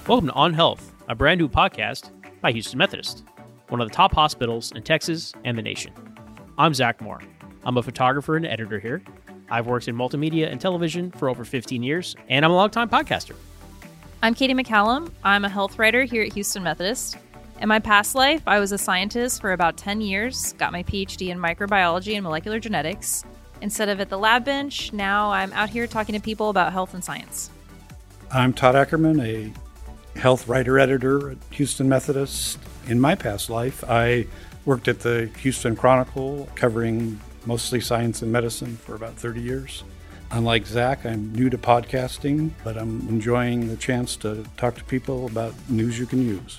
Welcome to On Health, a brand new podcast by Houston Methodist, one of the top hospitals in Texas and the nation. I'm Zach Moore. I'm a photographer and editor here. I've worked in multimedia and television for over 15 years, and I'm a longtime podcaster. I'm Katie McCallum. I'm a health writer here at Houston Methodist. In my past life, I was a scientist for about 10 years, got my PhD in microbiology and molecular genetics. Instead of at the lab bench, now I'm out here talking to people about health and science. I'm Todd Ackerman, a health writer-editor at Houston Methodist. In my past life, I worked at the Houston Chronicle, covering mostly science and medicine for about 30 years. Unlike Zach, I'm new to podcasting, but I'm enjoying the chance to talk to people about news you can use.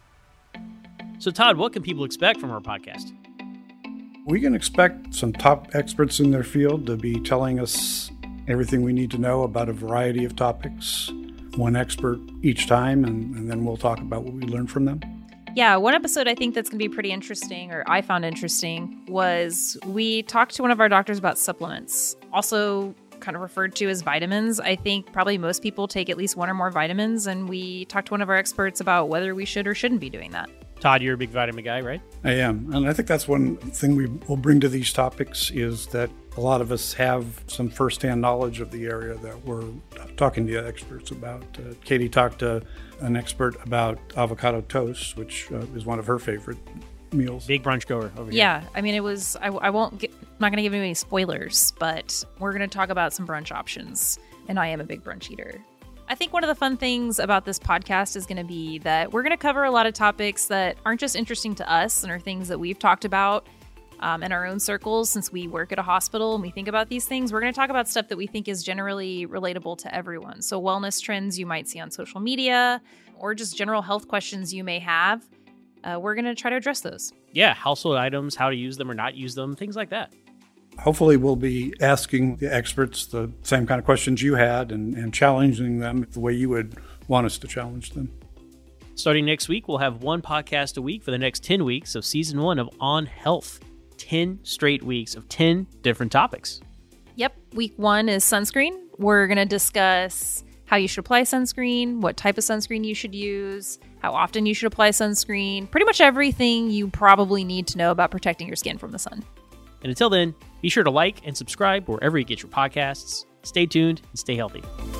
So Todd, what can people expect from our podcast? We can expect some top experts in their field to be telling us everything we need to know about a variety of topics, one expert each time, and then we'll talk about what we learned from them. Yeah, one episode I think that's going to be pretty interesting, or I found interesting, was we talked to one of our doctors about supplements, also kind of referred to as vitamins. I think probably most people take at least one or more vitamins, and we talked to one of our experts about whether we should or shouldn't be doing that. Todd, you're a big vitamin guy, right? I am. And I think that's one thing we will bring to these topics is that a lot of us have some firsthand knowledge of the area that we're talking to experts about. Katie talked to an expert about avocado toast, which is one of her favorite meals. Big brunch goer over here. Yeah, I mean, it was, I'm not going to give you any spoilers, but we're going to talk about some brunch options. And I am a big brunch eater. I think one of the fun things about this podcast is going to be that we're going to cover a lot of topics that aren't just interesting to us and are things that we've talked about in our own circles since we work at a hospital and we think about these things. We're going to talk about stuff that we think is generally relatable to everyone. So wellness trends you might see on social media or just general health questions you may have. We're going to try to address those. Yeah, household items, how to use them or not use them, things like that. Hopefully we'll be asking the experts the same kind of questions you had and challenging them the way you would want us to challenge them. Starting next week, we'll have one podcast a week for the next 10 weeks of Season 1 of On Health. 10 straight weeks of 10 different topics. Yep. Week 1 is sunscreen. We're going to discuss how you should apply sunscreen, what type of sunscreen you should use, how often you should apply sunscreen, pretty much everything you probably need to know about protecting your skin from the sun. And until then, be sure to like and subscribe wherever you get your podcasts. Stay tuned and stay healthy.